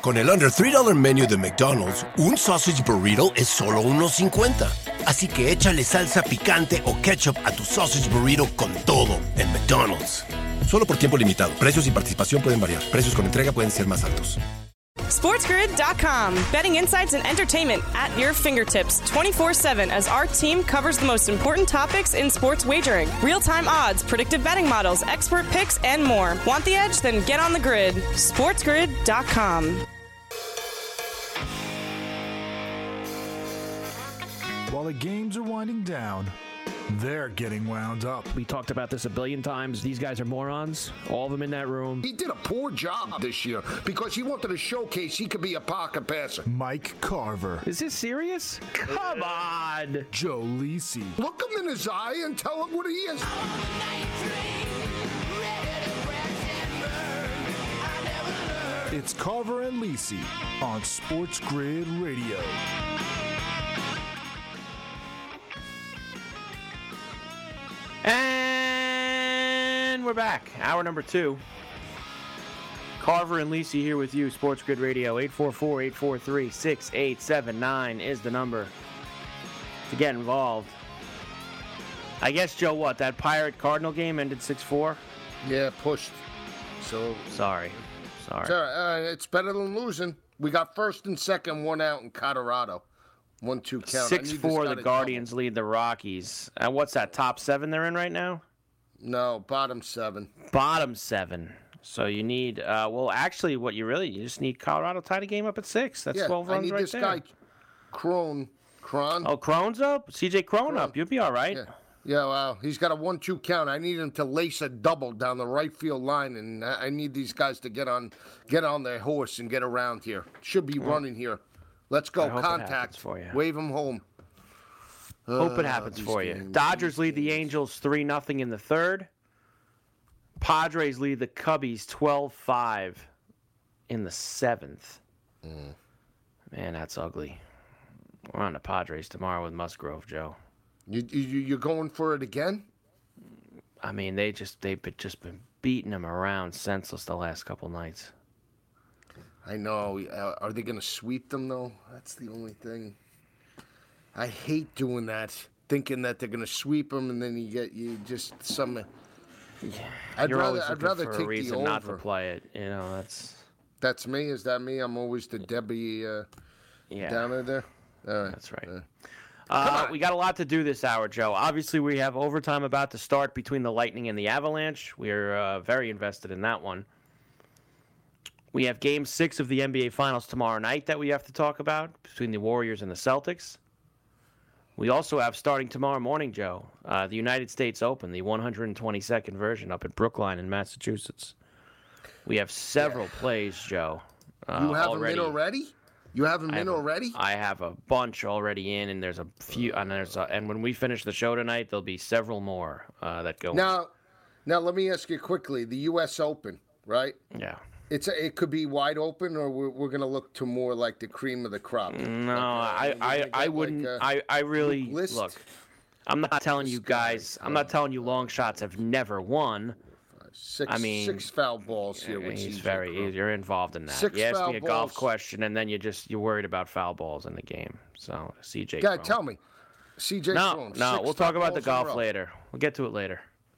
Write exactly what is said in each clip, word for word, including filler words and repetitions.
Con el Under three dollar Menu de McDonald's, un Sausage Burrito es solo uno cincuenta. Así que échale salsa picante o ketchup a tu Sausage Burrito con todo en McDonald's. Solo por tiempo limitado. Precios y participación pueden variar. Precios con entrega pueden ser más altos. SportsGrid dot com. Betting insights and entertainment at your fingertips twenty-four seven as our team covers the most important topics in sports wagering. Real-time odds, predictive betting models, expert picks, and more. Want the edge? Then get on the grid. SportsGrid dot com. While the games are winding down, they're getting wound up. We talked about this a billion times. These guys are morons. All of them in that room. He did a poor job this year because he wanted to showcase he could be a pocket passer. Mike Carver. Is this serious? Come on. Joe Lisi. Look him in his eye and tell him what he is. It's Carver and Lisi on Sports Grid Radio. And we're back. Hour number two. Carver and Lisi here with you. Sports Grid Radio. eight four four, eight four three, six eight seven nine is the number to get involved. I guess, Joe, what? That Pirate-Cardinal game ended six four? Yeah, pushed. So Sorry. Sorry. It's, all right. uh, it's better than losing. We got first and second, one out in Colorado. One two count. six four, the Guardians lead the Rockies. And what's that, top seven they're in right now? No, bottom seven. Bottom seven. So you need, uh, well, actually, what you really, you just need Colorado tie the game up at six. That's yeah, twelve runs I need right this there. guy, Crone. Cron. Oh, Crone's up? C J Crone Crone. up. You'll be all right. Yeah. Yeah, well, he's got a one two count. I need him to lace a double down the right field line, and I need these guys to get on get on their horse and get around here. Should be running here. Let's go. I hope it happens Contact. for you. Wave him home. Hope it Uh, happens these for you. games, Dodgers these lead the games. Angels three nothing in the third. Padres lead the Cubbies twelve five in the seventh. Mm. Man, that's ugly. We're on the Padres tomorrow with Musgrove, Joe. You, you you're going for it again? I mean, they just they've been, just been beating them around senseless the last couple nights. I know. Uh, are they going to sweep them though? That's the only thing. I hate doing that, thinking that they're going to sweep them, and then you get you just some. Yeah, I'd You're rather always I'd looking rather for take a reason the not to over. play it. You know, that's That's me. Is that me? I'm always the Debbie uh, yeah. downer there. All right. That's right. Uh, Uh, we got a lot to do this hour, Joe. Obviously, we have overtime about to start between the Lightning and the Avalanche. We're uh, very invested in that one. We have Game six of the N B A Finals tomorrow night that we have to talk about between the Warriors and the Celtics. We also have, starting tomorrow morning, Joe, uh, the United States Open, the one hundred twenty-second version up at Brookline in Massachusetts. We have several plays, Joe. Uh, you have already. them in already? You have them I in have a- already? I have a bunch already in, and there's a few, and there's a, and when we finish the show tonight, there'll be several more uh, that go. Now, now let me ask you quickly: the U S Open, right? in. Yeah. It's a, it could be wide open, or we're, we're going to look to more like the cream of the crop. No, Like, uh, I, you're I, gonna I get, wouldn't. like, uh, I, I really List? look. I'm not telling you This guy, guys. I'm not telling you long shots have never won. six, I mean, six foul balls here with He's C J very. Crone. You're involved in that. Six you asked foul me a golf balls. question, and then you just you're worried about foul balls in the game. So C J. Guy, Crone. tell me, C J No, Crone, no, six we'll foul talk about the balls in a golf row. later. We'll get to it later.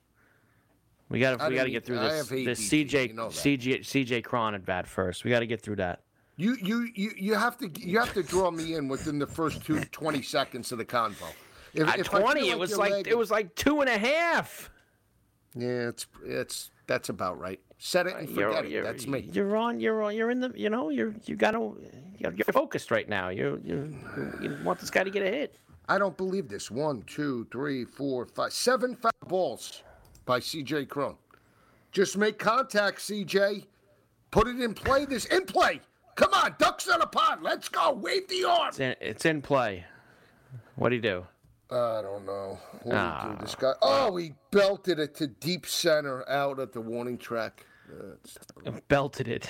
We got to I we got to didn't get through eat- I this have A this D D, C J you know that. C J C J Cron at bat first. We got to get through that. You, you, you, you have to you have to draw me in within the first two twenty seconds of the convo. If, At if I feel twenty, it like was your like leg- it was like two and a half. Yeah, it's it's that's about right. Set it and You're, forget it. you're, That's me. You're on. You're on. You're in the. You know. You're. You got to. You're you're focused right now. You. You. You want this guy to get a hit. I don't believe this. One, two, three, four, five, seven foul balls by C J Crone. Just make contact, C J. Put it in play. This in play. Come on, ducks on a pond. Let's go. Wave the arm. It's in, it's in play. What do you do? I don't know. What do Ah. you do? This guy. Oh, he belted it to deep center out at the warning track. Uh, it's- Belted it.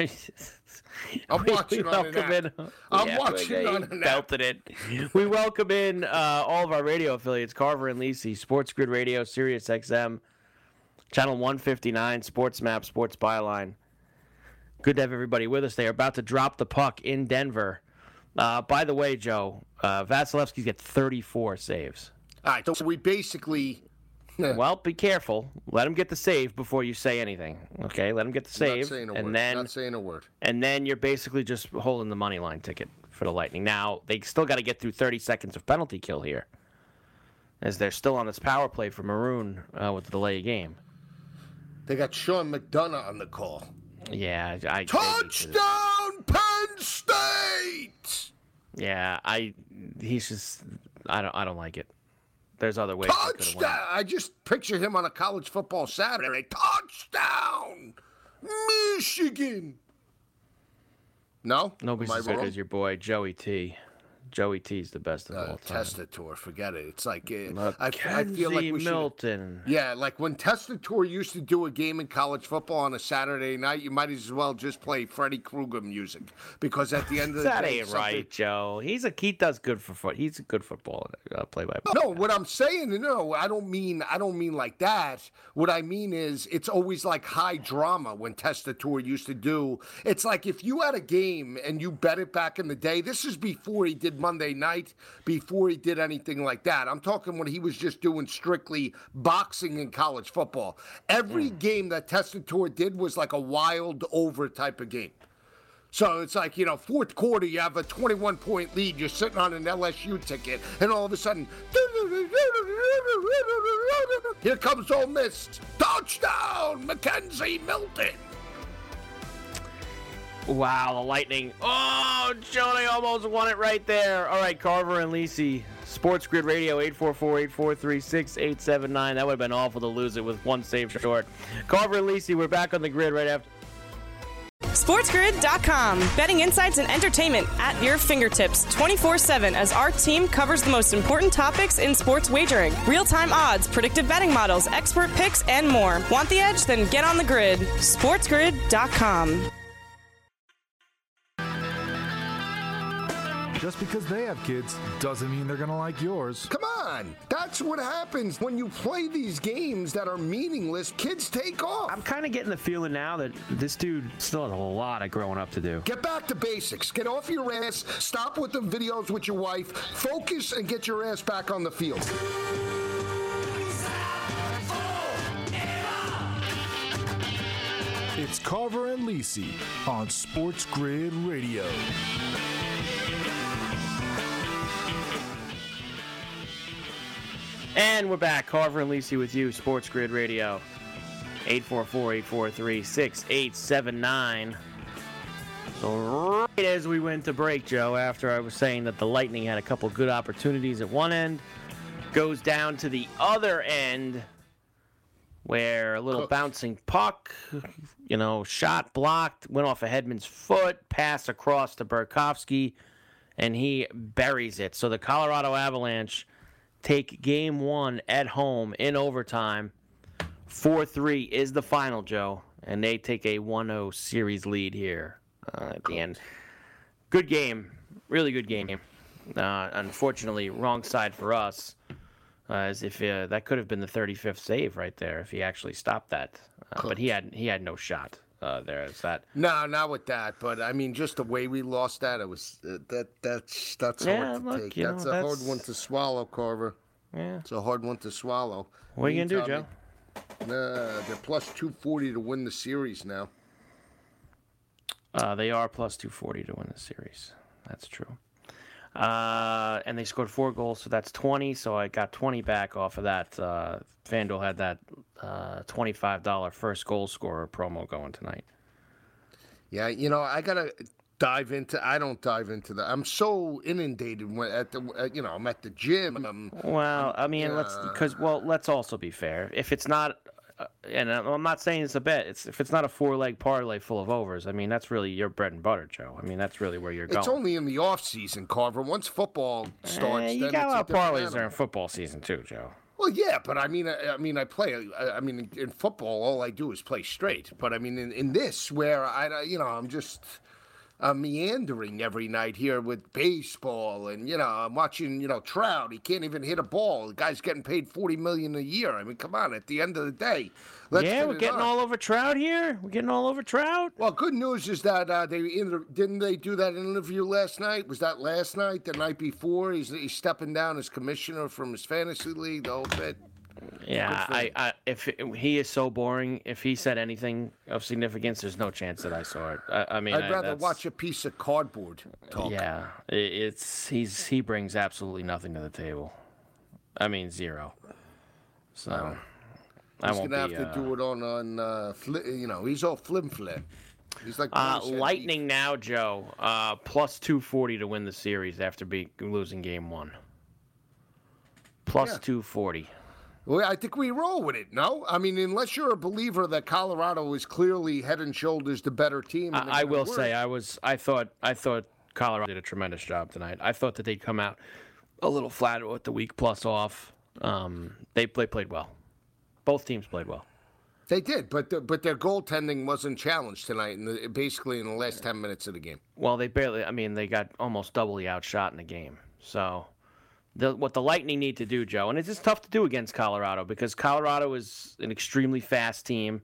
I'm We- watching we on an welcome app. in- I'm Yeah, watching he on an app. belted it. We welcome in uh, all of our radio affiliates: Carver and Lisi, Sports Grid Radio, Sirius X M, Channel one fifty-nine, Sports Map, Sports Byline. Good to have everybody with us. They are about to drop the puck in Denver. Uh, by the way, Joe, uh, Vasilevsky's got thirty-four saves. All right, so we basically... Well, be careful. Let him get the save before you say anything. Okay, let him get the save, Not saying a and word. then Not saying a word. and then you're basically just holding the money line ticket for the Lightning. Now they still got to get through thirty seconds of penalty kill here, as they're still on this power play for Maroon uh, with the delay of game. They got Sean McDonough on the call. Yeah, I. Touchdown, Penn State! Yeah, I. He's just. I don't. I don't like it. There's other ways. Touchdown! I just picture him on a college football Saturday. Touchdown, Michigan. No, Nobody's Am I as good wrong? as your boy Joey T. Joey T's the best of Uh, all time. Testator, forget it. It's like uh, I, I Mackenzie feel like we should. Milton. Yeah, like when Testator used to do a game in college football on a Saturday night, you might as well just play Freddy Krueger music because at the end of the That day, ain't something- right, Joe. He's a he does good for foot. He's a good football uh, play by. No, what I'm saying, no, I don't mean I don't mean like that. What I mean is it's always like high drama when Testator used to do. It's like if you had a game and you bet it back in the day. This is before he did Monday Night, before he did anything like that. I'm talking when he was just doing strictly boxing in college football. Every Mm. game that Testator did was like a wild over type of game. So it's like, you know, fourth quarter, you have a twenty-one point lead. You're sitting on an L S U ticket, and all of a sudden, here comes Ole Miss. Touchdown, Mackenzie Milton. Wow, the Lightning. Oh, Joe, they almost won it right there. All right, Carver and Lisi. Sports Grid Radio, eight four four, eight four three, six eight seven nine. That would have been awful to lose it with one save short. Carver and Lisi, we're back on the grid right after. SportsGrid dot com. Betting insights and entertainment at your fingertips twenty-four seven as our team covers the most important topics in sports wagering. Real-time odds, predictive betting models, expert picks, and more. Want the edge? Then get on the grid. SportsGrid dot com. Just because they have kids doesn't mean they're going to like yours. Come on. That's what happens when you play these games that are meaningless. Kids take off. I'm kind of getting the feeling now that this dude still has a lot of growing up to do. Get back to basics. Get off your ass. Stop with the videos with your wife. Focus and get your ass back on the field. It's Carver and Lisi on Sports Grid Radio. And we're back. Carver and Lisi with you, Sports Grid Radio. eight four four, eight four three, six eight seven nine. So right as we went to break, Joe, after I was saying that the Lightning had a couple good opportunities at one end, goes down to the other end where a little bouncing puck, you know, shot blocked, went off of Hedman's foot, pass across to Burakovsky, and he buries it. So the Colorado Avalanche take game one at home in overtime. four three is the final, Joe, and they take a one oh series lead here uh, at the end. Good game. Really good game. Uh, unfortunately, wrong side for us, uh, as if uh, that could have been the thirty-fifth save right there if he actually stopped that. Uh, but he had he had no shot uh, there. Is that? No, not with that. But I mean, just the way we lost that, it was uh, that that's that's Yeah, hard to look, take. you know, That's a that's- hard one to swallow, Carver. Yeah. It's a hard one to swallow. What are you gonna do, Meantime, Joe? Nah, they're plus two forty to win the series now. Uh, they are plus two forty to win the series. That's true. Uh, and they scored four goals, so that's twenty. So I got twenty back off of that. Uh, FanDuel had that uh, twenty-five dollars first goal scorer promo going tonight. Yeah, you know, I gotta dive into. I don't dive into that. I'm so inundated when at the, uh, you know, I'm at the gym. I'm, Well, I mean, let's because well, let's also be fair. If it's not, uh, and I'm not saying it's a bet. It's if it's not a four-leg parlay full of overs. I mean, that's really your bread and butter, Joe. I mean, that's really where you're going. It's only in the off season, Carver. Once football starts, Eh, you then got it's a lot of different parlays animal. there in football season too, Joe. Well, yeah, but I mean, I, I mean, I play. I, I mean, in, in football, all I do is play straight. But I mean, in, in this, where I, you know, I'm just, uh, meandering every night here with baseball, and you know, I'm watching, you know, Trout. He can't even hit a ball. The guy's getting paid forty million dollars a year. I mean, come on. At the end of the day, let's yeah, get we're it getting on. all over Trout here. We're getting all over Trout. Well, good news is that uh, they inter- didn't they do that interview last night? Was that last night? The night before? He's, he's stepping down as commissioner from his fantasy league. The whole bit. Yeah, I, I, if it, he is so boring, if he said anything of significance, there's no chance that I saw it. I, I mean, I'd I, rather that's- watch a piece of cardboard talk. Yeah, it, it's he's he brings absolutely nothing to the table. I mean, zero. So No. I He's won't gonna be. have to uh, do it on on uh, fli- you know, he's all flim flam. He's like Uh, Bruce Henry. Lightning now, Joe. Uh, plus two forty to win the series after be, losing game one. Plus Yeah. two forty. Well, I think we roll with it. No, I mean, unless you're a believer that Colorado is clearly head and shoulders the better team. and they're I, I gonna will work. say I was I thought I thought Colorado did a tremendous job tonight. I thought that they'd come out a little flat with the week plus off. Um, they play, played well. Both teams played well. They did, but the, but their goaltending wasn't challenged tonight. In the, basically, in the last ten minutes of the game. Well, they barely. I mean, they got almost doubly outshot in the game. So, the, what the Lightning need to do, Joe, and it's just tough to do against Colorado because Colorado is an extremely fast team.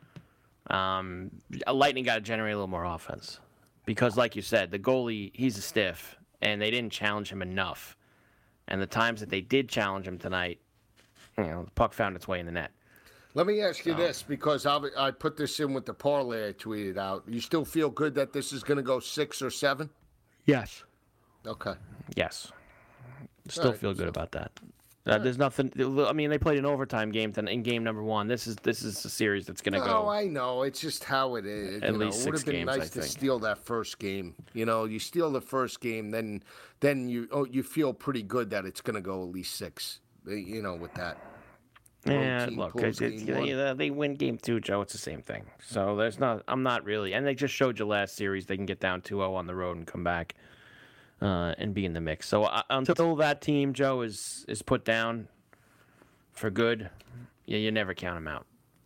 Um, Lightning got to generate a little more offense because, like you said, the goalie he's a stiff, and they didn't challenge him enough. And the times that they did challenge him tonight, you know, the puck found its way in the net. Let me ask you this, because I, I put this in with the parlay I tweeted out. You still feel good that this is going to go six or seven? Yes. Okay. Yes. Still right, feel good about that. Uh, there's nothing. I mean, they played an overtime game then in game number one. This is this is a series that's going to No, go. I know. It's just how it is. At you know, least it would six have been games, nice I to think. steal that first game. You know, you steal the first game, then then you oh, you feel pretty good that it's going to go at least six. You know, with that. Yeah, team look, pulls it's, it's, game one. they, they win game two, Joe. It's the same thing. So there's not. I'm not really. And they just showed you last series they can get down two oh on the road and come back uh, and be in the mix. So uh, until that team, Joe, is is put down for good, yeah, you never count them out.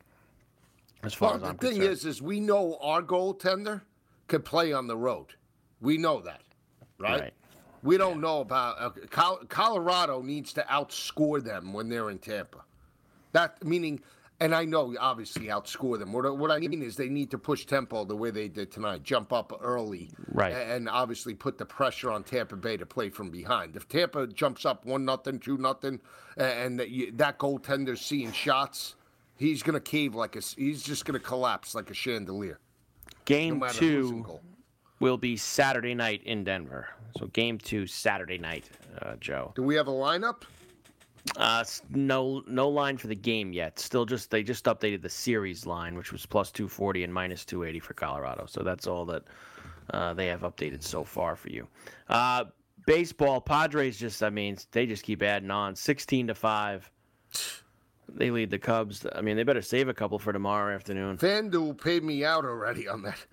As far Well, as the I'm thing concerned. is, is we know our goaltender can play on the road. We know that, right? Right. We don't know about uh, Col- Colorado needs to outscore them when they're in Tampa. That meaning, and I know obviously outscore them. What, what I mean is they need to push tempo the way they did tonight, jump up early, Right. and, and obviously put the pressure on Tampa Bay to play from behind. If Tampa jumps up one nothing, two nothing, and that, you, that goaltender's seeing shots, he's gonna cave like a. He's just gonna collapse like a chandelier. No Game matter who's in two goal. will be Saturday night in Denver. So game two Saturday night, uh, Joe. Do we have a lineup? Uh, s- no, no line for the game yet. Still, just they just updated the series line, which was plus two forty and minus two eighty for Colorado. So that's all that uh, they have updated so far for you. Uh, baseball, Padres just, I mean, they just keep adding on. Sixteen to five. They lead the Cubs. I mean, they better save a couple for tomorrow afternoon. FanDuel paid me out already on that.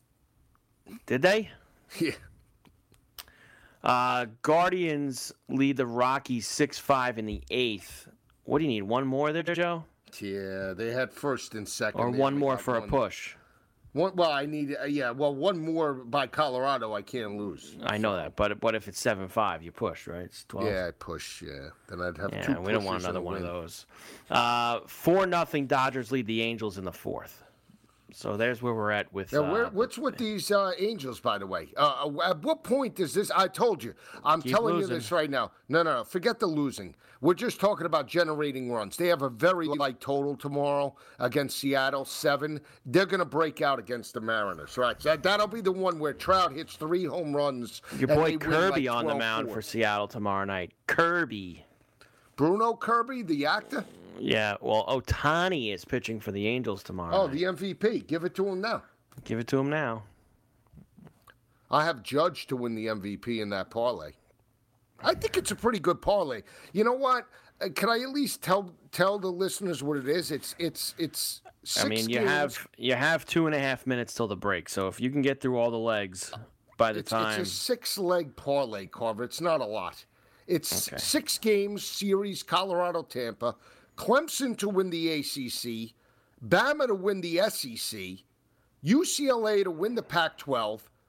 Did they? Yeah. Uh, Guardians lead the Rockies six five in the eighth. What do you need? One more there, Joe? Yeah, they had first and second. Or They one only more got for a one. push? One, well, I need, uh, yeah, well, one more by Colorado, I can't lose. I know that, but what if it's seven five? You push, right? It's twelve. Yeah, I push, yeah. Then I'd have two Yeah, we don't want pushes and another a one of win. those. Uh, four nothing Dodgers lead the Angels in the fourth. So there's where we're at with. Now, where, uh, what's with these uh, Angels, by the way? Uh, at what point does this? I told you. I'm Keep telling losing. you this right now. No, no, no. Forget the losing. We're just talking about generating runs. They have a very light total tomorrow against Seattle, seven. They're going to break out against the Mariners, right? So that, that'll be the one where Trout hits three home runs. your and boy they win Kirby like on the twelve mound four. for Seattle tomorrow night. Kirby. Bruno Kirby, the actor? Yeah, well, Otani is pitching for the Angels tomorrow. Oh, night. the M V P. Give it to him now. Give it to him now. I have Judge to win the M V P in that parlay. I think it's a pretty good parlay. You know what? Uh, Can I at least tell tell the listeners what it is? It's it's it's. Six I mean, you games. have you have two and a half minutes till the break. So if you can get through all the legs by the It's, time, it's a six leg parlay, Carver. It's not a lot. It's Okay. six games series. Colorado, Tampa, Clemson to win the A C C, Bama to win the S E C, U C L A to win the Pac twelve,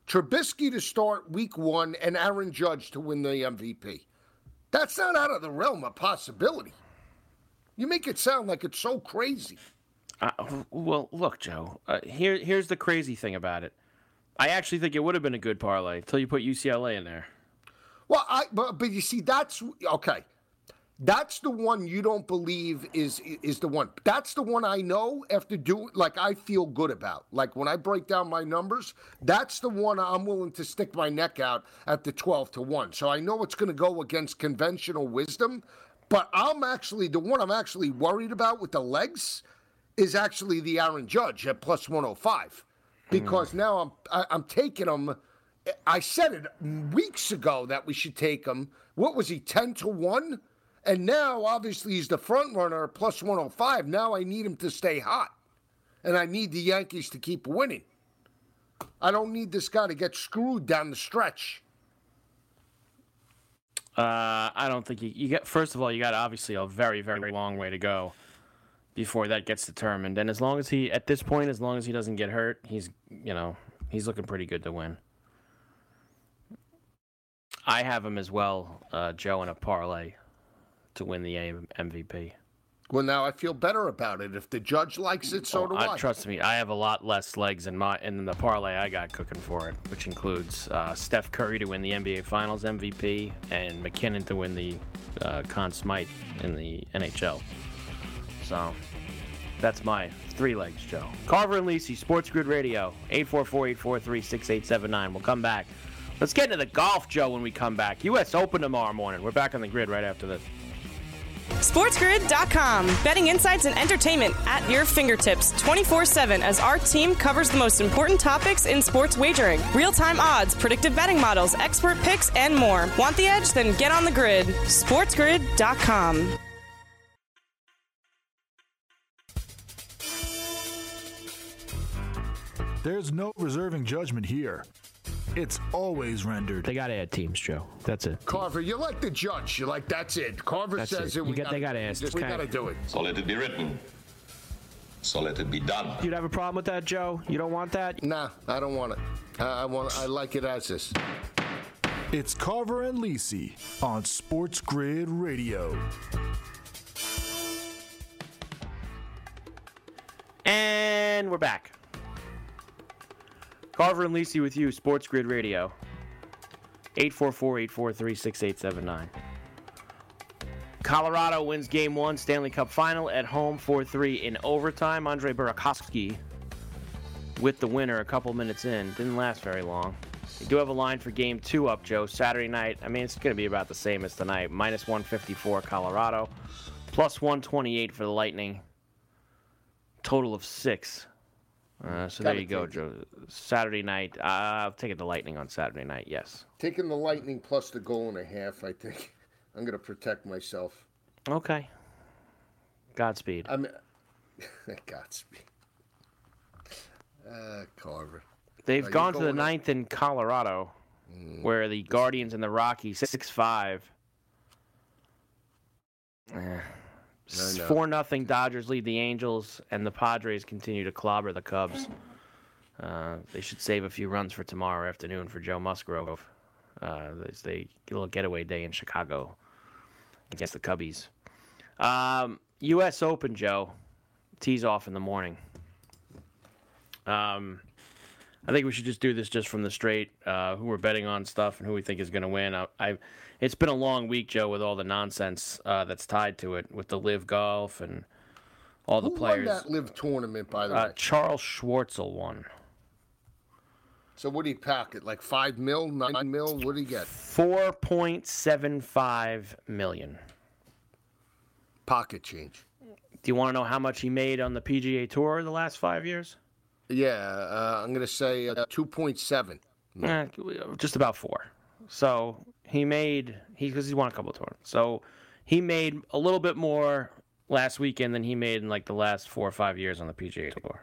Trubisky to start week one and Aaron Judge to win the M V P. That's not out of the realm of possibility. You make it sound like it's so crazy. Uh, well, look, Joe. Uh, here, here's the crazy thing about it. I actually think it would have been a good parlay until you put U C L A in there. Well, I but, but you see, that's okay. That's the one you don't believe is is the one. That's the one I know after doing, like, I feel good about. Like, when I break down my numbers, that's the one I'm willing to stick my neck out at the twelve to one. So I know it's going to go against conventional wisdom, but I'm actually, the one I'm actually worried about with the legs is actually the Aaron Judge at plus one oh five. Because mm. now I'm I, I'm taking him. I said it weeks ago that we should take him. What was he, ten to one? And now, obviously, he's the front runner, plus one oh five. Now I need him to stay hot. And I need the Yankees to keep winning. I don't need this guy to get screwed down the stretch. Uh, I don't think you, you get, first of all, you got obviously a very, very long way to go before that gets determined. And as long as he, at this point, as long as he doesn't get hurt, he's, you know, he's looking pretty good to win. I have him as well, uh, Joe, in a parlay to win the M V P. Well, now I feel better about it. If the Judge likes it, so oh, do I, I. Trust me, I have a lot less legs in my in the parlay I got cooking for it, which includes uh, Steph Curry to win the N B A Finals M V P and McKinnon to win the uh, Conn Smythe in the N H L. So that's my three legs, Joe. Carver and Lisi, Sports Grid Radio, eight four four, eight four three, six eight seven nine. We'll come back. Let's get into the golf, Joe, when we come back. U S Open tomorrow morning. We're back on the grid right after this. sports grid dot com. Betting insights and entertainment at your fingertips twenty-four seven as our team covers the most important topics in sports wagering. Real-time odds, predictive betting models, expert picks, and more. Want the edge? Then get on the grid. sports grid dot com. There's no reserving judgment here. It's always rendered. They got to add teams, Joe. That's it. Carver, you're like the Judge. You're like, that's it. Carver That's says it. it. You We got- gotta, they gotta ask. We Okay. got to do it. So let it be written. So let it be done. You'd have a problem with that, Joe? You don't want that? Nah, I don't want it. I, I want. I like it as is. It's Carver and Lisi on Sports Grid Radio. And we're back. Carver and Lisi with you, Sports Grid Radio. eight four four, eight four three, six eight seven nine. Colorado wins game one, Stanley Cup final at home, four three in overtime. Andre Burakovsky with the winner a couple minutes in. Didn't last very long. We do have a line for game two up, Joe. Saturday night, I mean, it's going to be about the same as tonight. minus one fifty-four Colorado, plus one twenty-eight for the Lightning. Total of six. Uh, so there you go, Joe. Saturday night. Uh, I'll take it the Lightning on Saturday night, yes. Taking the Lightning plus the goal and a half, I think. I'm going to protect myself. Okay. Godspeed. I'm Godspeed. Uh, Carver. They've Are gone you to the going ninth in Colorado, mm. where the Guardians and the Rockies six five. four nothing Dodgers lead the Angels, and the Padres continue to clobber the Cubs. Uh, they should save a few runs for tomorrow afternoon for Joe Musgrove. Uh, as they get a little getaway day in Chicago against the Cubbies. Um, U S Open, Joe. Tees off in the morning. Um, I think we should just do this just from the straight, uh, who we're betting on stuff and who we think is going to win. I, I've, it's been a long week, Joe, with all the nonsense uh, that's tied to it, with the Live Golf and all the Who players. won that Live tournament, by the uh, way? Charles Schwartzel won. So what did he pack it? Like five mil, nine mil? What did he get? four point seven five million. Pocket change. Do you want to know how much he made on the P G A Tour the last five years? Yeah, uh, I'm going to say uh, two point seven. Eh, just about four. So he made he because he won a couple of tournaments. So he made a little bit more last weekend than he made in like the last four or five years on the P G A Tour.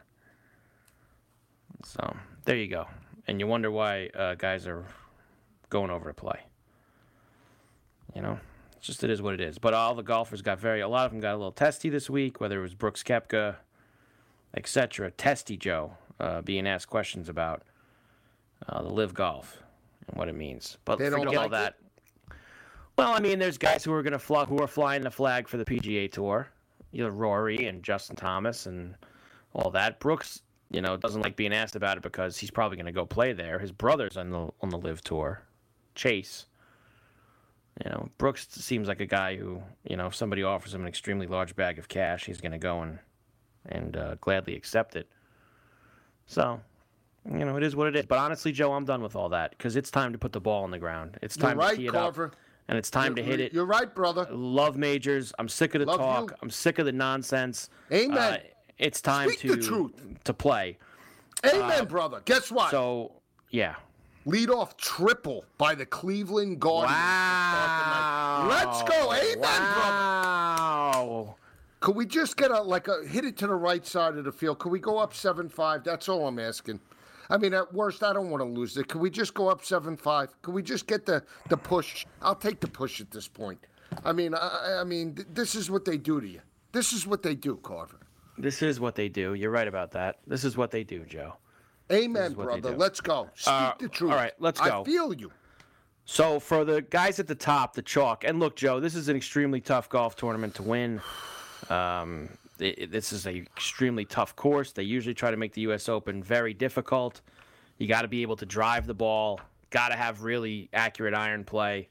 So there you go. And you wonder why uh, guys are going over to play. You know, it's just it is what it is. But all the golfers got very a lot of them got a little testy this week. Whether it was Brooks Koepka, et cetera. Testy Joe uh, being asked questions about. uh, the Live Golf and what it means. But They don't forget all like that. Well, I mean, there's guys who are going to fly, who are flying the flag for the P G A Tour. You know, Rory and Justin Thomas and all that. Brooks, you know, doesn't like being asked about it because he's probably going to go play there. His brother's on the on the Live Tour. Chase. You know, Brooks seems like a guy who, you know, if somebody offers him an extremely large bag of cash, he's going to go and and uh, gladly accept it. So, you know, it is what it is. But honestly, Joe, I'm done with all that because it's time to put the ball on the ground. It's time You're right, to tee it Carver. up, and it's time You're- to hit it. You're right, brother. Love majors. I'm sick of the Love talk. you. I'm sick of the nonsense. Amen. Uh, it's time Speak to the truth. to play. Amen, brother. Guess what? So, yeah. Lead off triple by the Cleveland Guardians. to start the night. Let's go. Amen, brother. Wow. Could we just get a like a hit it to the right side of the field? Could we go up seven five? That's all I'm asking. I mean, at worst, I don't want to lose it. Could we just go up seven five? Could we just get the, the push? I'll take the push at this point. I mean, I, I mean, th- this is what they do to you. This is what they do, Carver. This is what they do. You're right about that. This is what they do, Joe. Amen, what they brother. do. Let's go. Speak Uh, the truth. all right, let's go. I feel you. So for the guys at the top, the chalk, and look, Joe, this is an extremely tough golf tournament to win. Um, it, it- this is an extremely tough course. They usually try to make the U S Open very difficult. You got to be able to drive the ball. Got to have really accurate iron play.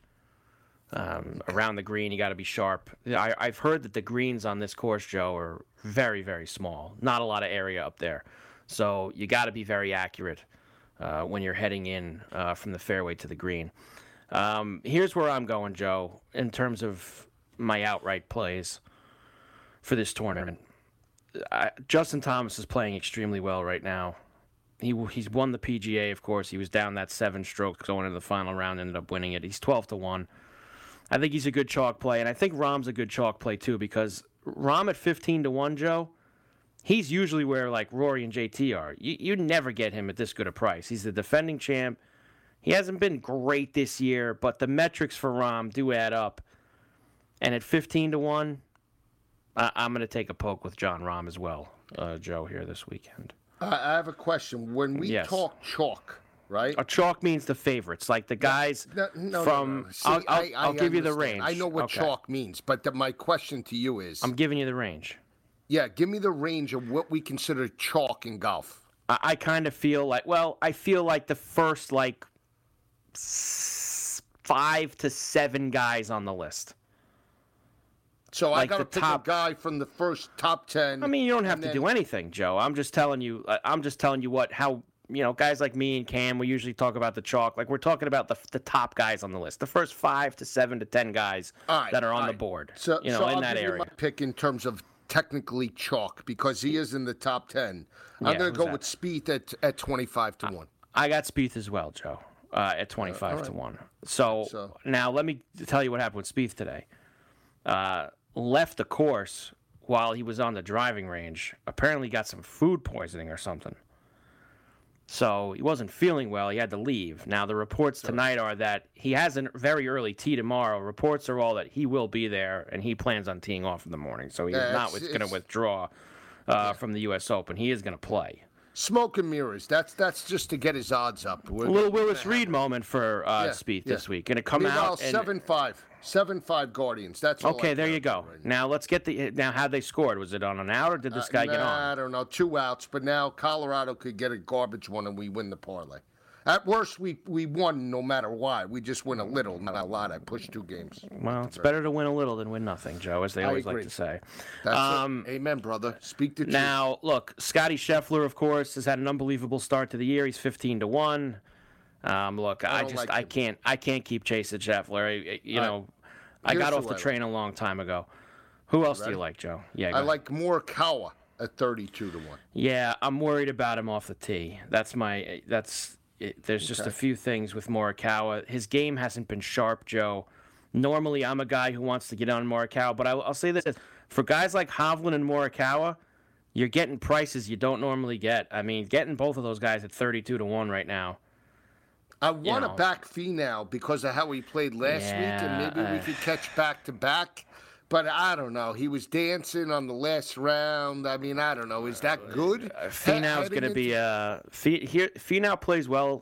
Um, around the green, you got to be sharp. I, I've heard that the greens on this course, Joe, are very, very small. Not a lot of area up there. So you got to be very accurate uh, when you're heading in uh, from the fairway to the green. Um, here's where I'm going, Joe, in terms of my outright plays for this tournament. I, Justin Thomas is playing extremely well right now. He he's won the P G A, of course. He was down that seven strokes going into the final round, ended up winning it. He's twelve to one. I think he's a good chalk play, and I think Rahm's a good chalk play too because Rahm at fifteen to one, Joe, he's usually where like Rory and J T are. You you never get him at this good a price. He's the defending champ. He hasn't been great this year, but the metrics for Rahm do add up. And at fifteen to one, I, I'm going to take a poke with John Rahm as well, uh, Joe, here this weekend. I I have a question. When we Yes. talk chalk, right? A chalk means the favorites, like the guys No, no, no, from. no, no. See, I'll, I'll, I, I'll I give you the understand. range. I know what Okay. chalk means, but the, my question to you is, I'm giving you the range. yeah, give me the range of what we consider chalk in golf. I, I kind of feel like, well, I feel like the first like s- five to seven guys on the list. So I Like got to the pick top- a guy from the first top ten. I mean, you don't have and to then- do anything, Joe. I'm just telling you. I- I'm just telling you what how you know guys like me and Cam. We usually talk about the chalk. Like we're talking about the the top guys on the list, the first five to seven to ten guys All right, that are on all the right. board. So, you know, so in I'll that give you area. my pick in terms of technically chalk because he is in the top ten. I'm Yeah, going who's to go that? with Spieth at at twenty-five to one. I got Spieth as well, Joe, uh, at twenty-five to one. So, So- now let me tell you what happened with Spieth today. Uh, left the course while he was on the driving range. Apparently got some food poisoning or something. So he wasn't feeling well. He had to leave. Now the reports tonight are that he has a very early tee tomorrow. Reports are all that he will be there and he plans on teeing off in the morning. So he's Yeah, not it's- going to it's- withdraw uh, from the U S Open. He is going to play. Smoke and mirrors. That's that's just to get his odds up. A little Willis Reed moment for uh, Yeah, Spieth yeah. this week. Going to come Meanwhile, out and seven five, seven five Guardians. That's all okay. I There care you about go. right now. Now let's get the now how they scored. Was it on an out or did this guy Uh, get nah, on? I don't know. Two outs, but now Colorado could get a garbage one and we win the parlay. At worst, we we won no matter why. We just win a little, not a lot. I pushed two games. Well, it's better to win a little than win nothing, Joe, as they I always like agree. to say. That's Um, it. Amen, brother. Speak the truth. Now, look, Scotty Scheffler, of course, has had an unbelievable start to the year. He's fifteen to one. Um, look, I, don't just like I him. can't I can't keep chasing Scheffler. I- I- you I- know, I here's got who off the I like. train a long time ago. Who else do you ready? like, Joe? Yeah, go I ahead. like Morikawa at thirty-two to one. Yeah, I'm worried about him off the tee. That's my. That's. It, there's just a few things with Morikawa. His game hasn't been sharp, Joe. Normally, I'm a guy who wants to get on Morikawa, but I, I'll say this: for guys like Hovland and Morikawa, you're getting prices you don't normally get. I mean, getting both of those guys at thirty-two to one right now. I want know. a back fee now because of how he played last week, and Yeah, maybe we uh, could catch back to back. But I don't know. He was dancing on the last round. I mean, I don't know. Is that good? Finau's going to be uh, Fi- here. Finau plays well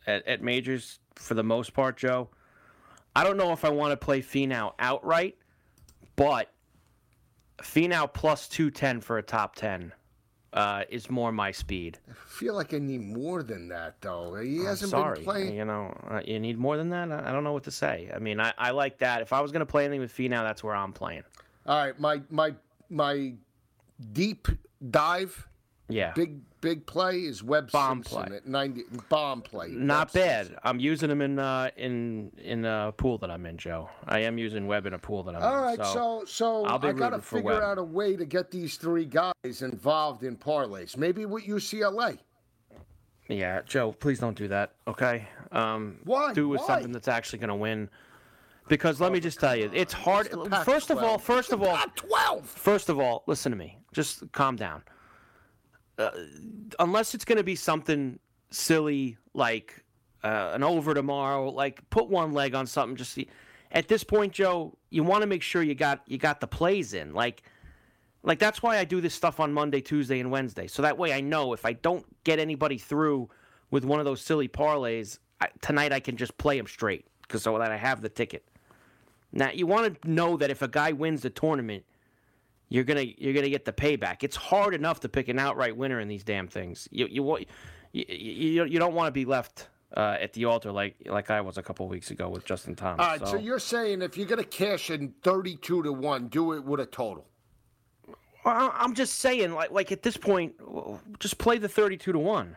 at, at majors for the most part, Joe. I don't know if I want to play Finau outright, but Finau plus two ten for a top ten uh, is more my speed. I feel like I need more than that, though. He I'm hasn't sorry. been playing. You know, uh, you need more than that? I I don't know what to say. I mean, I, I like that. If I was going to play anything with Finau, that's where I'm playing. All right, my my my deep dive, Yeah. big big play is Webb Bomb Simpson play. at ninety. Bomb play. Not Webb bad. Simpson. I'm using him in uh, in in a pool that I'm in, Joe. I am using Webb in a pool that I'm in. All right, so so I'll be I got to rooting for figure Webb. out a way to get these three guys involved in parlays. Maybe with U C L A. Yeah, Joe, please don't do that, okay? Um, Why? Do it with Why? something that's actually going to win. Because let me just tell you, it's hard. It's the Pac First of all, twelve. first of all, Pac twelve. First of all, listen to me. Just calm down. Uh, unless it's going to be something silly like uh, an over tomorrow, like put one leg on something. Just see. At this point, Joe, you want to make sure you got you got the plays in. Like, like that's why I do this stuff on Monday, Tuesday, and Wednesday. So that way I know if I don't get anybody through with one of those silly parlays I, tonight, I can just play them straight because so that I have the ticket. Now you want to know that if a guy wins the tournament, you're gonna you're gonna get the payback. It's hard enough to pick an outright winner in these damn things. You you want you, you, you don't want to be left uh, at the altar like like I was a couple weeks ago with Justin Thomas. All right, so, so you're saying if you're gonna cash in thirty-two to one, do it with a total. Well, I'm just saying, like like at this point, just play the thirty-two to one.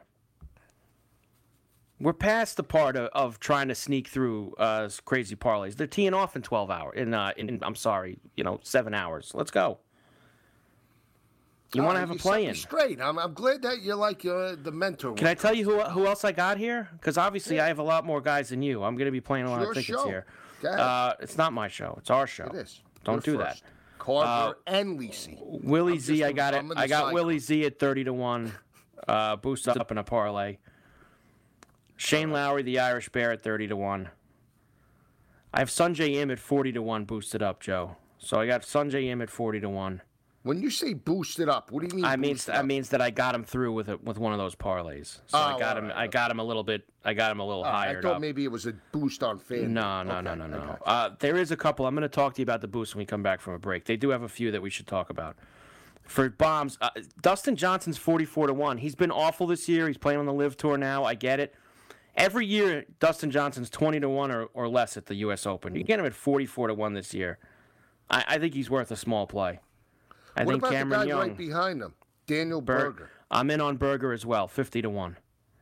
We're past the part of, of trying to sneak through uh, crazy parlays. They're teeing off in twelve hours. In, uh, in I'm sorry, you know, seven hours. Let's go. You All want to right, have a you set play me in? Straight. I'm, I'm glad that you're like uh, the mentor. Can I tell you who who else I got here? Because obviously I have a lot more guys than you. I'm going to be playing a lot Your of tickets show. here. Go ahead. Uh, it's not my show. It's our show. It is. Don't You're do first. that. Carver Uh, and Lisi. Willie I'm Z, just I a- got it. I'm in I the got cycle. Willie Z at thirty to one. Uh, boosted up in a parlay. Shane Lowry, the Irish Bear, at thirty to one. I have Sunjay Im at forty to one boosted up, Joe. So I got Sunjay Im at forty to one. When you say boosted up, what do you mean? I mean, boosted I up? means that I got him through with a, with one of those parlays. So I Oh, got all him. right, I got him a little bit. I got him a little Uh, higher. I thought up. maybe it was a boost on fan. No, no, Okay, no, no, I no. got you. Uh, there is a couple. I'm going to talk to you about the boost when we come back from a break. They do have a few that we should talk about. For bombs, uh, Dustin Johnson's forty-four to one. He's been awful this year. He's playing on the Live Tour now. I get it. Every year, Dustin Johnson's twenty to one or, or less at the U S Open. You get him at forty-four to one this year. I, I think he's worth a small play. I What think about Cameron the guy Young. right behind him, Daniel Ber- Berger? I'm in on Berger as well, fifty to one.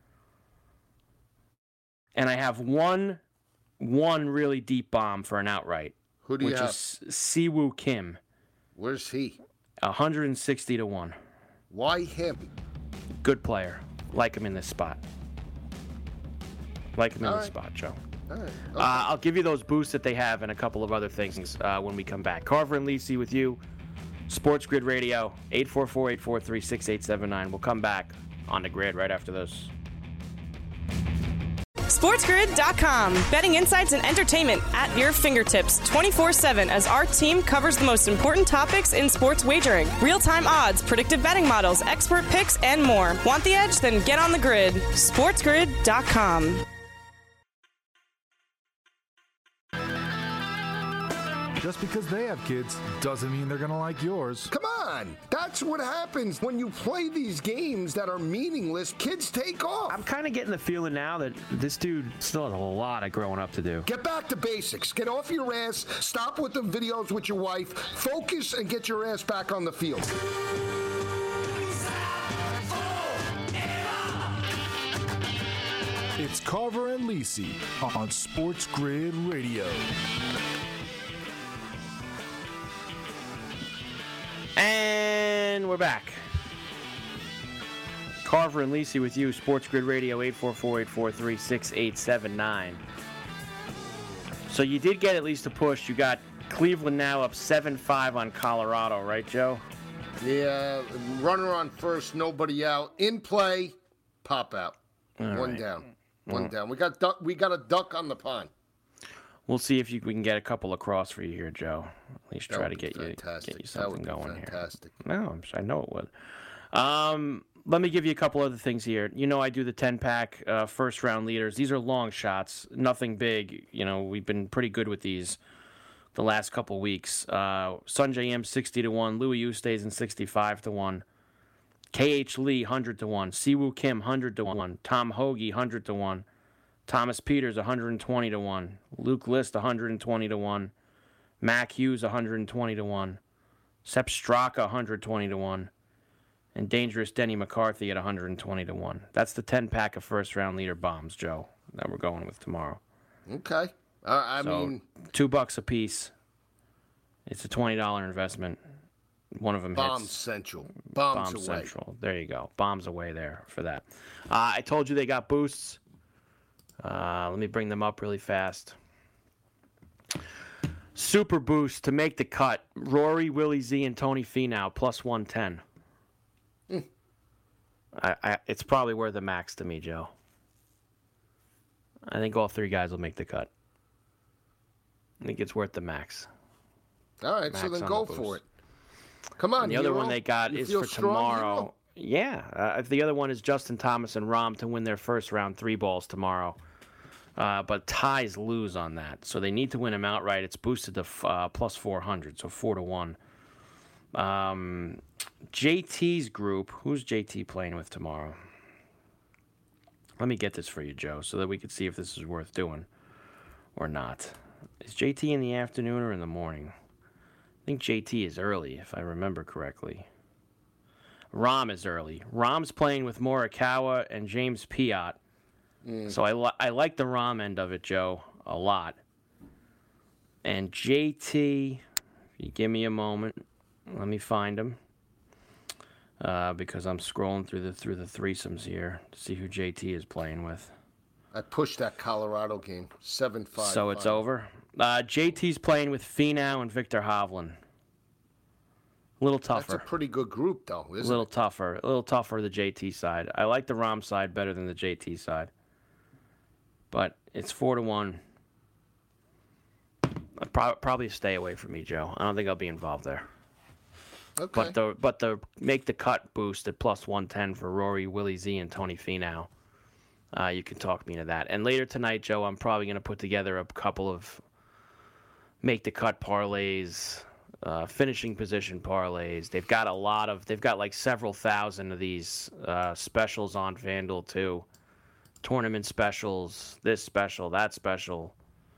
And I have one one really deep bomb for an outright, Who do you which have? is Siwoo Kim, Where's he? one hundred sixty to one. Why him? Good player. Like him in this spot. Like him in All this right. spot, Joe. All right. Uh, I'll give you those boosts that they have and a couple of other things uh, when we come back. Carver and Lisi with you. Sports Grid Radio, eight four four, eight four three, six eight seven nine. We'll come back on the grid right after this. SportsGrid dot com. Betting insights and entertainment at your fingertips twenty-four seven as our team covers the most important topics in sports wagering. Real-time odds, predictive betting models, expert picks, and more. Want the edge? Then get on the grid. SportsGrid dot com. Just because they have kids doesn't mean they're going to like yours. Come on. That's what happens when you play these games that are meaningless. Kids take off. I'm kind of getting the feeling now that this dude still has a lot of growing up to do. Get back to basics. Get off your ass. Stop with the videos with your wife. Focus and get your ass back on the field. It's Carver and Lisi on Sports Grid Radio. And we're back. Carver and Lisi with you, Sports Grid Radio, eight four four, eight four three, six eight seven nine. So you did get at least a push. You got Cleveland now up seven five on Colorado, right, Joe? Yeah, runner on first, nobody out. In play, pop out. All One right. down. One down. We got duck, we got a duck on the pond. We'll see if you, we can get a couple across for you here, Joe. At least That try would to be get you, fantastic. get you That would something be going fantastic. here. No, I'm, I know it would. Um, let me give you a couple other things here. You know, I do the ten-pack uh, first-round leaders. These are long shots, nothing big. You know, we've been pretty good with these the last couple weeks. Uh, Sungjae Im sixty to one, Louis Oosthuizen sixty-five to one, K H Lee one hundred to one, Siwoo Kim one hundred to one, Tom Hoagie one hundred to one, Thomas Peters one hundred twenty to one, Luke List one hundred twenty to one, Mac Hughes one hundred twenty to one, Sepp Straka one hundred twenty to one, and Dangerous Denny McCarthy at one hundred twenty to one. That's the ten-pack of first-round leader bombs, Joe, that we're going with tomorrow. Okay. Uh, I so, mean, two bucks a piece. It's a twenty dollars investment. One of them Bombs hits. Central. Bombs Bombs away. Central. There you go. Bombs away there for that. Uh, I told you they got boosts. Uh, let me bring them up really fast. Super boost to make the cut. Rory, Willie Z, and Tony Finau plus one ten. Mm. I, I, it's probably worth the max to me, Joe. I think all three guys will make the cut. I think it's worth the max. All right, Max so then on go the for boost. it. Come on, And the other Hero. one they got You is feel for strong, tomorrow. Hero? Yeah. Uh, the other one is Justin Thomas and Rahm to win their first round three balls tomorrow. Uh, but ties lose on that. So they need to win them outright. It's boosted to uh, plus four hundred, so four to one. Um, J T's group. Who's J T playing with tomorrow? Let me get this for you, Joe, so that we can see if this is worth doing or not. Is J T in the afternoon or in the morning? I think J T is early, if I remember correctly. Rahm is early. Rahm's playing with Morikawa and James Piot. Mm. So I, li- I like the Rahm end of it, Joe, a lot. And J T, if you give me a moment, let me find him. Uh, because I'm scrolling through the through the threesomes here to see who J T is playing with. I pushed that Colorado game, seven five. So it's over. Uh, J T's playing with Finau and Victor Hovland. A little tougher. That's a pretty good group, though, isn't it? A little tougher. A little tougher, the J T side. I like the Rahm side better than the J T side. But it's four to one. I'd pro- probably stay away from me, Joe. I don't think I'll be involved there. Okay. But the but the make the cut boost at plus one ten for Rory, Willie Z, and Tony Finau. Uh, you can talk me into that. And later tonight, Joe, I'm probably going to put together a couple of make the cut parlays, uh, finishing position parlays. They've got a lot of, they've got like several thousand of these uh, specials on FanDuel too. Tournament specials, this special, that special.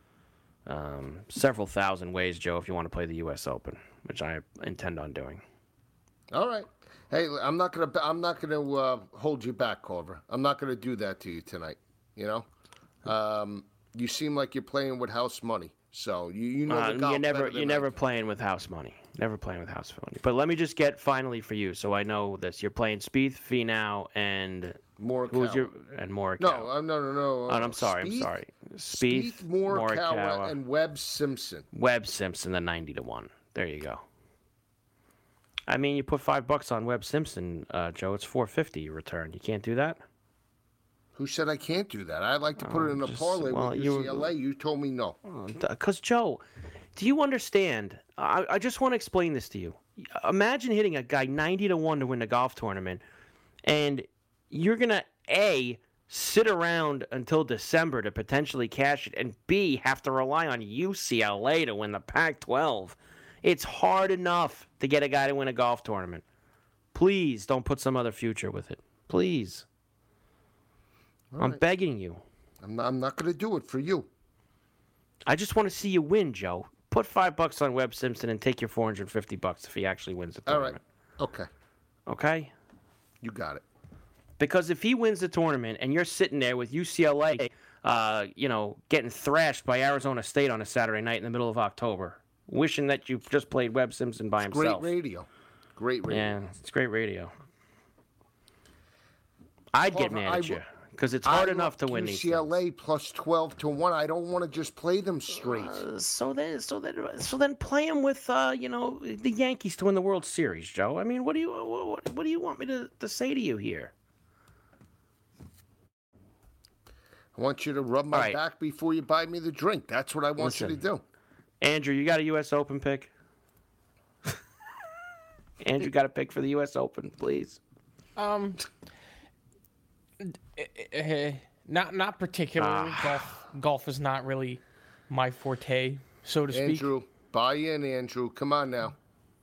Um, several thousand ways, Joe, if you want to play the U S Open, which I intend on doing. All right. Hey, I'm not gonna. I'm not gonna uh, hold you back, Corver. I'm not gonna do that to you tonight. You know, um, you seem like you're playing with house money, so you you know Uh, the golf you're never better than you're I never do. playing with house money. Never playing with house money. But let me just get finally for you, so I know this. You're playing Spieth, Finau, and Morikawa. who's your and Morikawa. No, uh, no, no, no. Oh, uh, I'm sorry. Spieth, I'm sorry. Spieth, Spieth, Morikawa, Morikawa, and Webb Simpson. Webb Simpson, the ninety to one. There you go. I mean, you put five bucks on Webb Simpson, uh, Joe. It's four fifty you return. You can't do that. Who said I can't do that? I'd like to put Oh, it in a just- parlay well, with you- U C L A. You told me no. Because, Joe, do you understand? I, I just want to explain this to you. Imagine hitting a guy ninety to one to win a golf tournament, and you're going to, A, sit around until December to potentially cash it, and B, have to rely on U C L A to win the Pac twelve. It's hard enough to get a guy to win a golf tournament. Please don't put some other future with it. Please. All I'm right. begging you. I'm not, I'm not going to do it for you. I just want to see you win, Joe. Put five bucks on Webb Simpson and take your four hundred fifty bucks if he actually wins the All tournament. right. Okay. Okay? You got it. Because if he wins the tournament and you're sitting there with U C L A, uh, you know, getting thrashed by Arizona State on a Saturday night in the middle of October, wishing that you just played Webb Simpson by Great himself. radio. Great radio. Yeah, it's great radio. I'd get However, mad I at you w- because it's hard I enough to like win these U C L A things. plus twelve to one. I don't want to just play them straight. Uh, so then, so then, so then, play him with, uh, you know, the Yankees to win the World Series, Joe. I mean, what do you, what, what do you want me to, to say to you here? I want you to rub my All right. back before you buy me the drink. That's what I want you Listen. to do. Andrew, you got a U S Open pick? Andrew got a pick for the U S Open, please. Um, uh, not not particularly. Ah. Golf golf is not really my forte, so to speak. Andrew, buy in, Andrew. Come on now.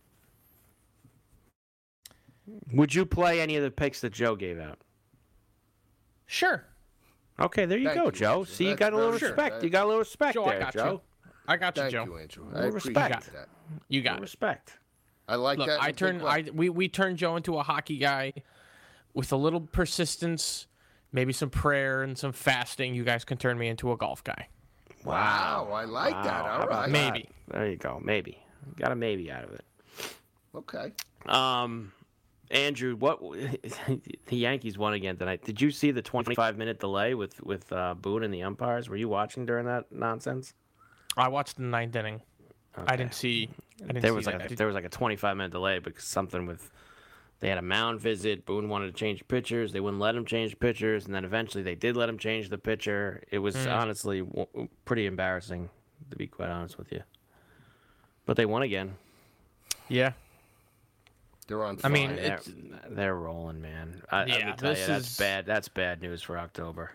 Would you play any of the picks that Joe gave out? Sure. Okay, there you Thank go, you, Joe. Andrew. See, you That's got a little very respect. good. You got a little respect Joe, I there, got Joe. you. I got you, Thank Joe. you, Andrew. I Little appreciate respect. that. You got Little it. respect. I like Look, that. in a I big turned. way. I we we turned Joe into a hockey guy with a little persistence, maybe some prayer and some fasting. You guys can turn me into a golf guy. Wow, I like that. Wow, All how about right. that? Maybe. There you go. Maybe. Got a maybe out of it. Okay. Um, Andrew, what the Yankees won again tonight? Did you see the twenty-five minute delay with with uh, Boone and the umpires? Were you watching during that nonsense? I watched the ninth inning. I didn't see. I didn't There see was like that. a, there was like a twenty-five minute delay because something with they had a mound visit. Boone wanted to change pitchers. They wouldn't let him change pitchers, and then eventually they did let him change the pitcher. It was Hmm. honestly w- pretty embarrassing, to be quite honest with you. But they won again. Yeah. They're on I fire. mean, They're, it's they're rolling, man. I, Yeah, let me tell this you, that's is- bad. That's bad news for October.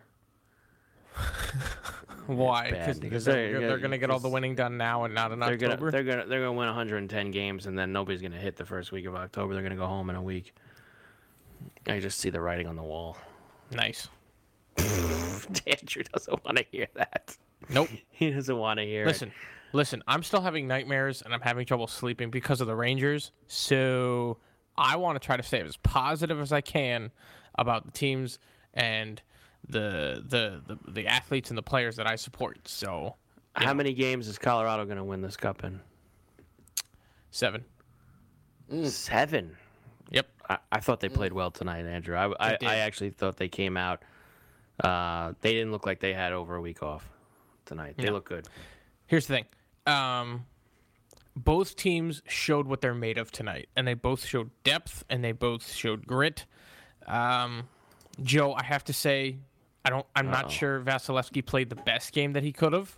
why? bad Because because they're, they're- they're going to get all the because winning done now and not in They're October. gonna they're gonna they're gonna win one hundred ten games, and then nobody's gonna hit the first week of October. They're gonna go home in a week. I just see the writing on the wall. Nice. Andrew doesn't want to hear that. Nope. He doesn't want to hear Listen, it. listen. I'm still having nightmares and I'm having trouble sleeping because of the Rangers. So I want to try to stay as positive as I can about the teams and the the the, the athletes and the players that I support. So How many games is Colorado going to win this cup in? seven. Seven. Yep. I, I thought they played well tonight, Andrew. I, I, did. I actually thought they came out. Uh, they didn't look like they had over a week off tonight. They No. look good. Here's the thing. Um, both teams showed what they're made of tonight, and they both showed depth, and they both showed grit. Um, Joe, I have to say, I don't. I'm not sure Vasilevsky played the best game that he could have.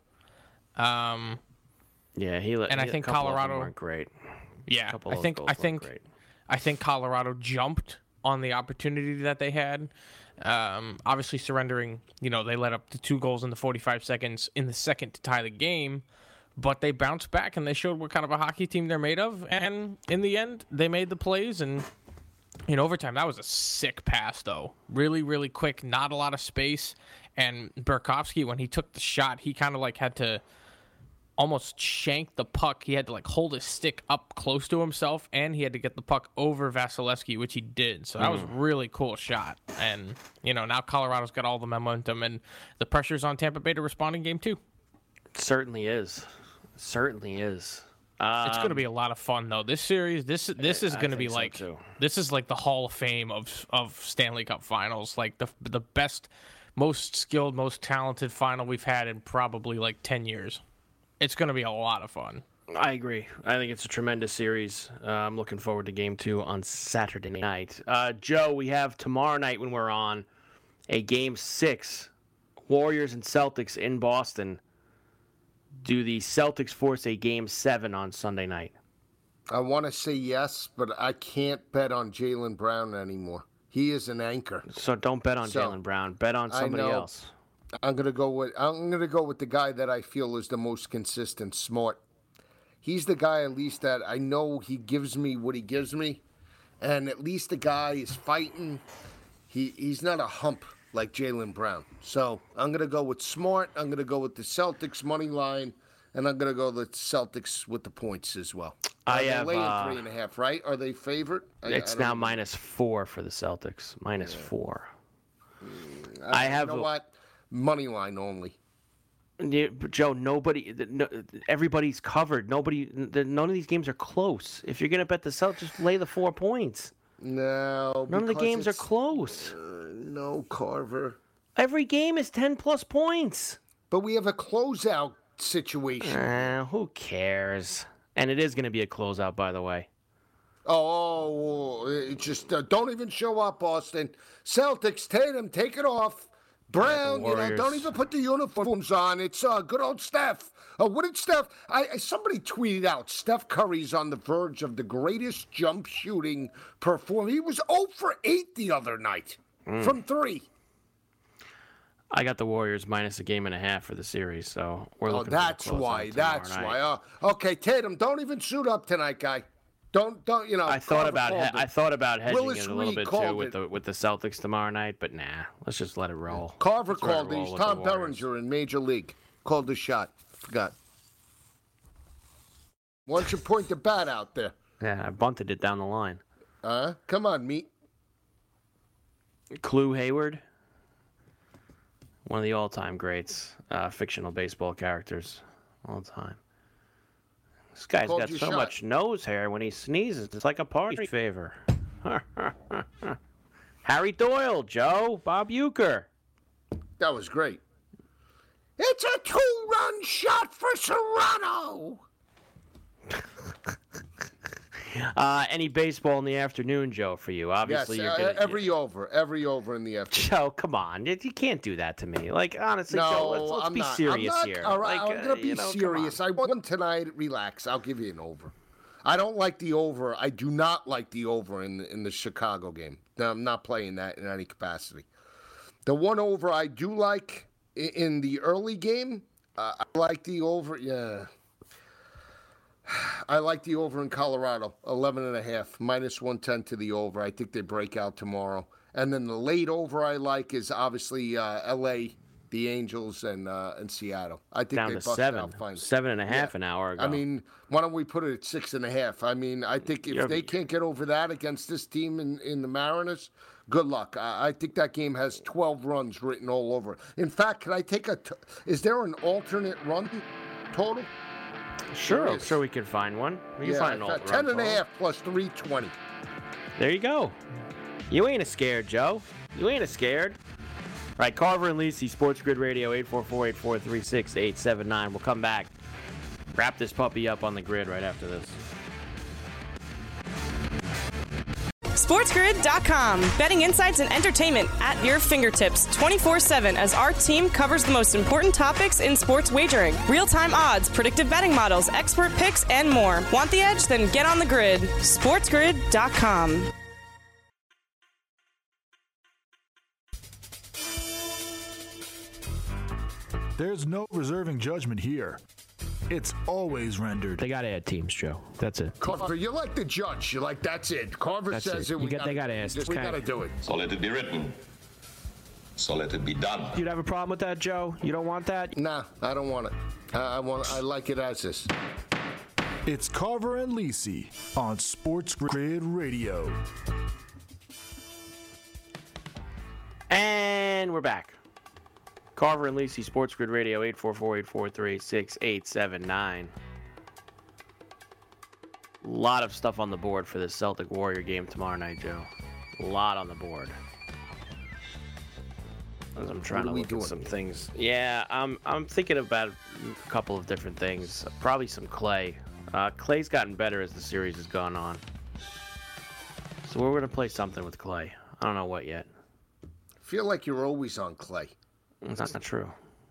Um, Yeah, he let- And I he- a think couple of them Colorado- weren't great. yeah, couple I of those think goals I weren't think great. I think Colorado jumped on the opportunity that they had. Um, obviously, surrendering. You know, they let up the two goals in the forty-five seconds in the second to tie the game. But they bounced back and they showed what kind of a hockey team they're made of. And in the end, they made the plays. And in overtime, that was a sick pass, though. Really, really quick. Not a lot of space. And Burakovsky, when he took the shot, he kind of like had to almost shank the puck. He had to like hold his stick up close to himself, and he had to get the puck over Vasilevsky, which he did. So that was a really cool shot. And, you know, now Colorado's got all the momentum, and the pressure's on Tampa Bay to respond in game two. Certainly is. Certainly is. Um, It's going to be a lot of fun, though. This series, this this is I going to be think so, like too. this is like the Hall of Fame of of Stanley Cup Finals, like the the best, most skilled, most talented final we've had in probably like ten years. It's going to be a lot of fun. I agree. I think it's a tremendous series. Uh, I'm looking forward to game two on Saturday night. Uh, Joe, we have tomorrow night when we're on a game six, Warriors and Celtics in Boston. Do the Celtics force a game seven on Sunday night? I want to say yes, but I can't bet on Jaylen Brown anymore. He is an anchor. So don't bet on So, Jaylen Brown. Bet on I somebody know. else. I'm gonna go with I'm gonna go with the guy that I feel is the most consistent, Smart. He's the guy at least that I know he gives me what he gives me, and at least the guy is fighting. He he's not a hump like Jaylen Brown. So I'm gonna go with Smart. I'm gonna go with the Celtics money line, and I'm gonna go with the Celtics with the points as well. I Uh, they're have, laying uh, three and a half, right? Are they favorite? I- I It's don't now know. minus four for the Celtics. Minus four. Uh, I have You know a- what? Money line only. Yeah, but Joe, nobody, the- no, everybody's covered. Nobody, the, none of these games are close. If you're gonna bet the Celtics, just lay the four points. No. None of the because games are it's- close. Uh, no, Carver. Every game is ten plus points. But we have a closeout situation. Uh, who cares? And it is gonna be a closeout, by the way. Oh, it just uh, don't even show up, Boston. Celtics, Tatum, take it off. Brown, you know, Warriors. don't even put the uniforms on. It's uh, good old Steph. Uh, what did Steph? I, I somebody tweeted out Steph Curry's on the verge of the greatest jump shooting performance. He was zero for eight the other night Mm. from three. I got the Warriors minus a game and a half for the series, so we're Oh, looking. that's for a closeout why. tomorrow That's night. why. Uh, okay, Tatum, don't even suit up tonight, guy. Don't don't you know? I thought Carver about called he- it. I thought about hedging Willis it a little Reed bit too called with it. the with the Celtics tomorrow night, but nah, let's just let it roll. Carver Let's let it called roll these. with the Tom Warriors. Berenger in Major League called the shot. Forgot. Why don't you point the bat out there? Yeah, I bunted it down the line. Uh, come on, meat. Clue Hayward, one of the all-time greats, uh, fictional baseball characters, all time. This guy's Called got you so shot. much nose hair when he sneezes. It's like a party favor. Harry Doyle, Joe, Bob Uecker. That was great. It's a two-run shot for Serrano. Uh, any baseball in the afternoon, Joe, for you? Yes, Obviously, you're uh, gonna, every over, every over in the afternoon. Joe, come on. You you can't do that to me. Like, honestly, No, Joe, let's, let's I'm be not. serious I'm not, here. All right, Like, I'm gonna uh, be you know, come serious. on. I won tonight. Relax. I'll give you an over. I don't like the over. I do not like the over in the, in the Chicago game. No, I'm not playing that in any capacity. The one over I do like i- in the early game. Uh, I like the over. Yeah. I like the over in Colorado, eleven and a half, minus one ten to the over. I think they break out tomorrow. And then the late over I like is obviously uh, L A, the Angels, and uh, and Seattle. I think Down they to bust seven, out fine. seven and a half Yeah. an hour ago. I mean, why don't we put it at six and a half? I mean, I think if Yeah. they can't get over that against this team in, in the Mariners, good luck. I, I think that game has twelve runs written all over it. In fact, can I take a? T- is there an alternate run total? sure, there I'm is. sure we can find one. We can Yeah, find an in fact, alt ten and a run half plus three twenty. There you go. You ain't a scared, Joe. You ain't a scared. All right, Carver and Lisi, Sports Grid Radio, eight four four, eight four three six, eight seven nine. We'll come back. Wrap this puppy up on the grid right after this. SportsGrid dot com. Betting insights and entertainment at your fingertips twenty-four seven as our team covers the most important topics in sports wagering. Real-time odds, predictive betting models, expert picks, and more. Want the edge? Then get on the grid. SportsGrid dot com. There's no reserving judgment here. It's always rendered. They got to add teams, Joe. That's it. Carver, you're like the judge. You're like, that's it. Carver That's says it. it. You we got- they gotta ask. just- We Okay. got to do it. So let it be written. So let it be done. You'd have a problem with that, Joe? You don't want that? Nah, I don't want it. I, I want. I like it as is. It's Carver and Lisi on Sports Grid Radio. And we're back. Carver and Lisi, Sports Grid Radio, eight four four, eight four three, six eight seven nine. A lot of stuff on the board for the Celtic Warrior game tomorrow night, Joe. A lot on the board. As I'm trying What are to we look doing? at some things. Yeah, I'm I'm thinking about a couple of different things. Probably some Clay. Uh, Clay's gotten better as the series has gone on. So we're gonna play something with Clay. I don't know what yet. Feel like you're always on Clay. That's not true.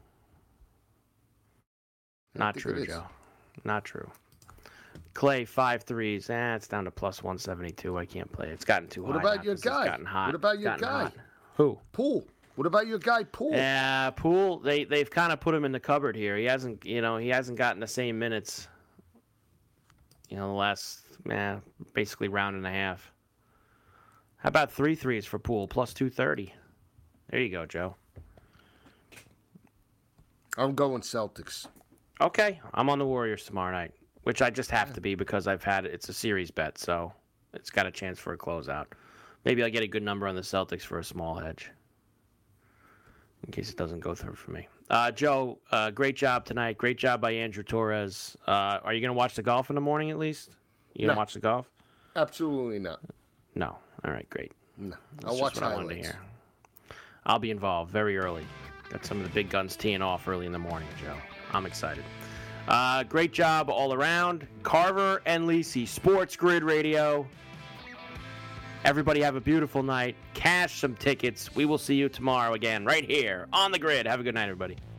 Not think true, it is. Joe. Not true. Clay, five threes. Eh, it's down to plus one seventy-two. I can't play. It's gotten too What high. about now your 'cause it's guy? gotten hot. What about It's your gotten guy? hot. Who? Poole. What about your guy Poole? Yeah, Poole. They they've kind of put him in the cupboard here. He hasn't, you know, he hasn't gotten the same minutes. You know, the last, man, basically round and a half. How about three threes for Poole? Plus two thirty. There you go, Joe. I'm going Celtics. Okay, I'm on the Warriors tomorrow night, which I just have to be because I've had it's a series bet, so it's got a chance for a closeout. Maybe I'll get a good number on the Celtics for a small hedge, in case it doesn't go through for me. Uh, Joe, uh, great job tonight. Great job by Andrew Torres. Uh, are you going to watch the golf in the morning at least? You going to No. watch the golf? Absolutely not. No. All right, great. No. That's I'll just watch what I wanted to highlights. hear. I'll be involved very early. Got some of the big guns teeing off early in the morning, Joe. I'm excited. Uh, great job all around. Carver and Lisi, Sports Grid Radio. Everybody have a beautiful night. Cash some tickets. We will see you tomorrow again right here on The Grid. Have a good night, everybody.